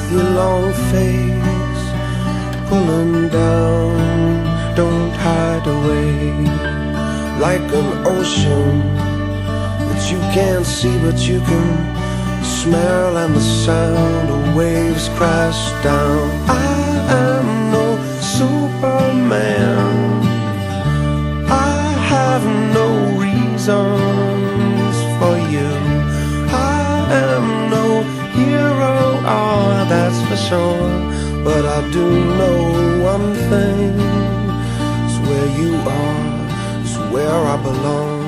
your long face pulling down, don't hide away like an ocean that you can't see but you can smell, and the sound of waves crash down. I am no Superman, I have no reasons for you. I am no hero, oh that's for sure. But I do know one thing, is where you are, is where I belong.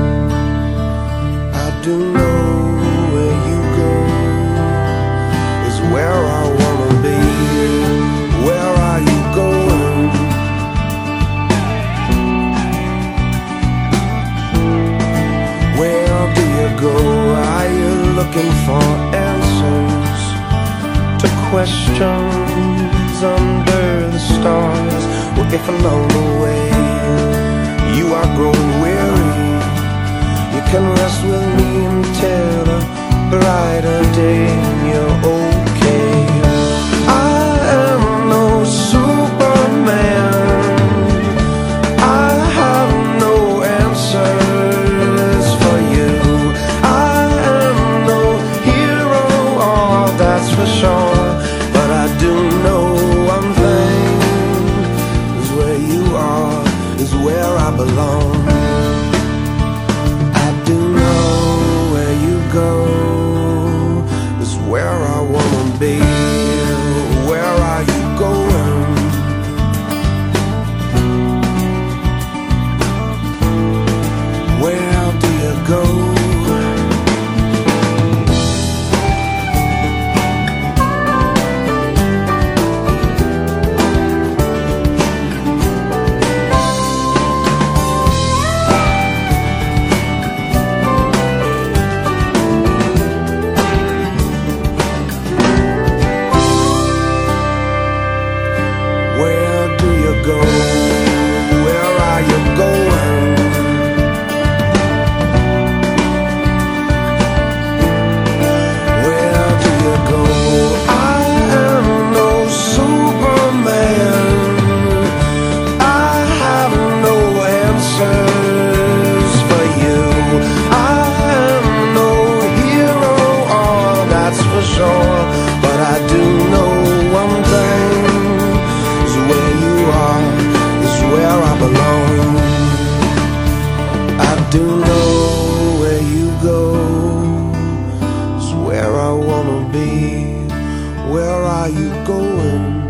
I do know where you go, is where I wanna be. Where are you going? Where do you go? Are you looking for answers to questions under the stars? Or if along the way you are growing weary, you can rest with me until a brighter day and you're okay. I am no Superman, I have no answers for you. I am no hero, oh that's for sure. But I do know one thing, is where you are, is where I belong. I do know where you go, is where I wanna be. Where are you going? Where do you go? Where do you go? Where are you going? Where do you go? I am no Superman, I have no answers for you. I am no hero, oh that's for sure. But I do know one thing, where you are, is where I belong. I do know where you go, is where I wanna be. Where are you going?